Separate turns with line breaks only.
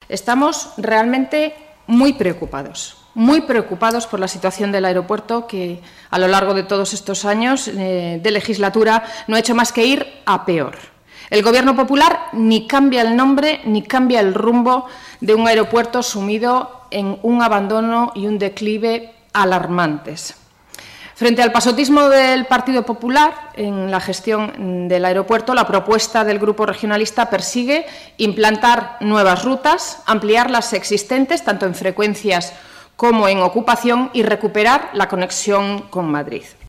Estamos realmente muy preocupados por la situación del aeropuerto, que a lo largo de todos estos años de legislatura no ha hecho más que ir a peor. El Gobierno popular ni cambia el nombre ni cambia el rumbo de un aeropuerto sumido en un abandono y un declive alarmantes. Frente al pasotismo del Partido Popular en la gestión del aeropuerto, la propuesta del Grupo Regionalista persigue implantar nuevas rutas, ampliar las existentes, tanto en frecuencias como en ocupación, y recuperar la conexión con Madrid.